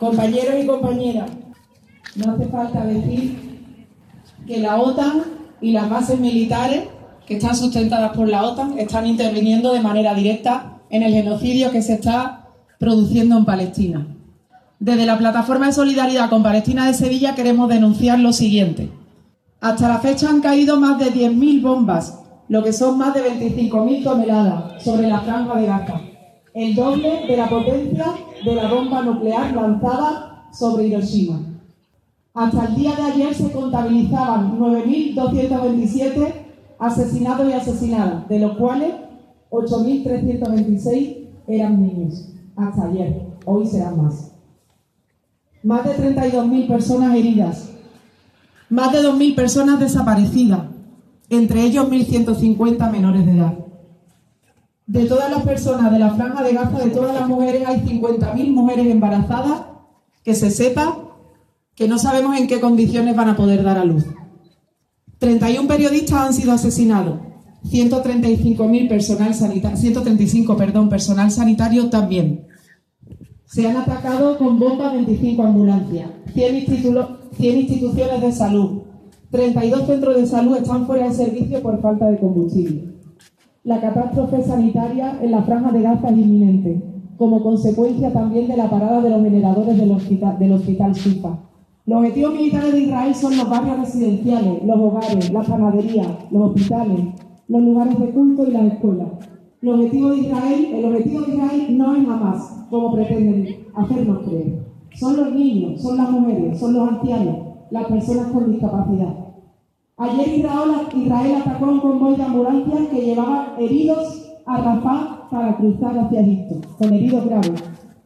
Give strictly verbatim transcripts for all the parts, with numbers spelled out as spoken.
Compañeros y compañeras, no hace falta decir que la OTAN y las bases militares que están sustentadas por la OTAN están interviniendo de manera directa en el genocidio que se está produciendo en Palestina. Desde la Plataforma de Solidaridad con Palestina de Sevilla queremos denunciar lo siguiente. Hasta la fecha han caído más de diez mil bombas, lo que son más de veinticinco mil toneladas sobre la franja de Gaza, el doble de la potencia de la bomba nuclear lanzada sobre Hiroshima. Hasta el día de ayer se contabilizaban nueve mil doscientos veintisiete asesinados y asesinadas, de los cuales ocho mil trescientos veintiséis eran niños. Hasta ayer, hoy serán más. Más de treinta y dos mil personas heridas, más de dos mil personas desaparecidas, entre ellos mil ciento cincuenta menores de edad. De todas las personas de la franja de Gaza, de todas las mujeres, hay cincuenta mil mujeres embarazadas que se sepa que no sabemos en qué condiciones van a poder dar a luz. treinta y uno periodistas han sido asesinados, ciento treinta y cinco mil personal sanitario, ciento treinta y cinco, perdón, personal sanitario también. Se han atacado con bombas veinticinco ambulancias, cien, cien instituciones de salud, treinta y dos centros de salud están fuera de servicio por falta de combustible. La catástrofe sanitaria en la franja de Gaza es inminente, como consecuencia también de la parada de los generadores del hospital, del hospital Shifa. Los objetivos militares de Israel son los barrios residenciales, los hogares, las panaderías, los hospitales, los lugares de culto y las escuelas. El objetivo de Israel, el objetivo de Israel no es Hamás, como pretenden hacernos creer. Son los niños, son las mujeres, son los ancianos, las personas con discapacidad. Ayer Israel, Israel atacó un convoy de ambulancias que llevaban heridos a Rafah para cruzar hacia Egipto, con heridos graves.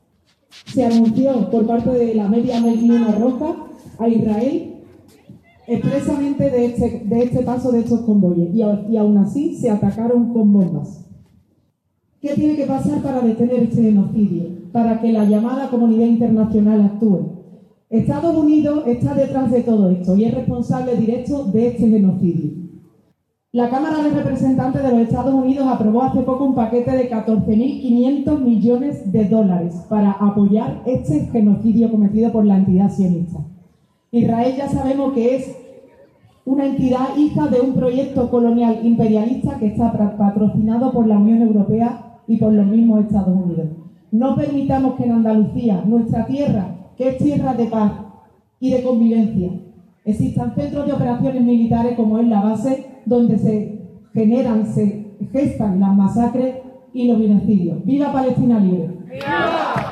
Se anunció por parte de la Media Luna Roja a Israel expresamente de este, de este paso de estos convoyes y, y aún así se atacaron con bombas. ¿Qué tiene que pasar para detener este genocidio? Para que la llamada comunidad internacional actúe. Estados Unidos está detrás de todo esto y es responsable directo de este genocidio. La Cámara de Representantes de los Estados Unidos aprobó hace poco un paquete de catorce mil quinientos millones de dólares para apoyar este genocidio cometido por la entidad sionista. Israel ya sabemos que es una entidad hija de un proyecto colonial imperialista que está patrocinado por la Unión Europea y por los mismos Estados Unidos. No permitamos que en Andalucía, nuestra tierra, que es tierra de paz y de convivencia, existan centros de operaciones militares como es la base donde se generan, se gestan las masacres y los genocidios. ¡Viva Palestina libre! ¡Viva!